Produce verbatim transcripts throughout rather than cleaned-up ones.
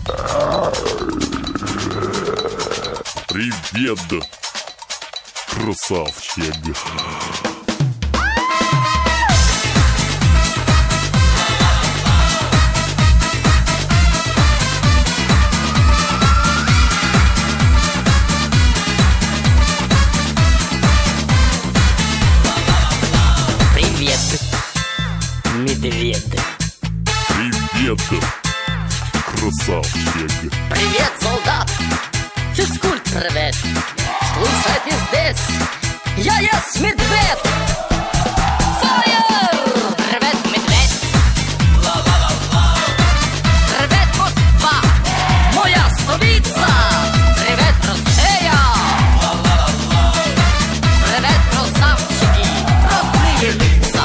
Привет, красавчик. Медведь. Привет, красавчик. Привет, солдат. Физкульт, привет. Слушайте здесь. Я есть медведь. Фаер! Привет, медведь. Привет, Москва. Моя столица. Привет, Россия. Привет, красавчики. Родные лица.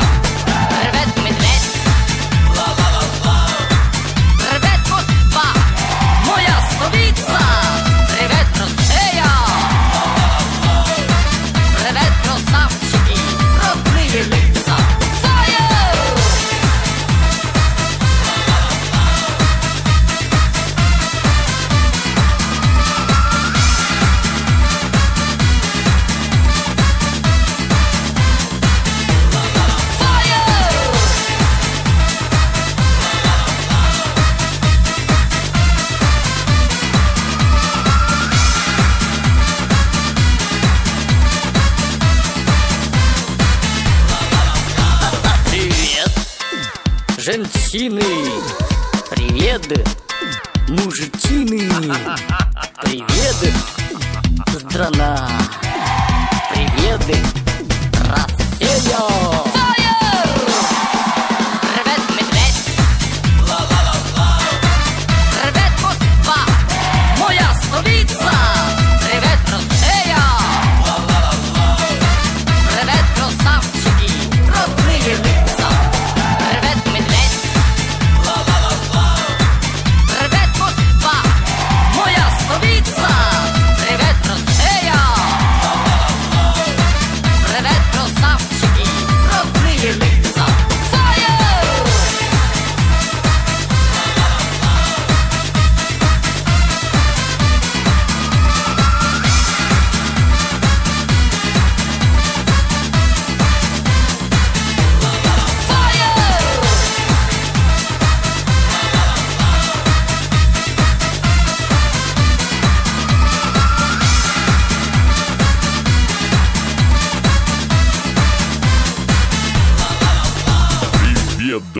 Женщины, привет, мужчины, привет, страна, привет, Россия.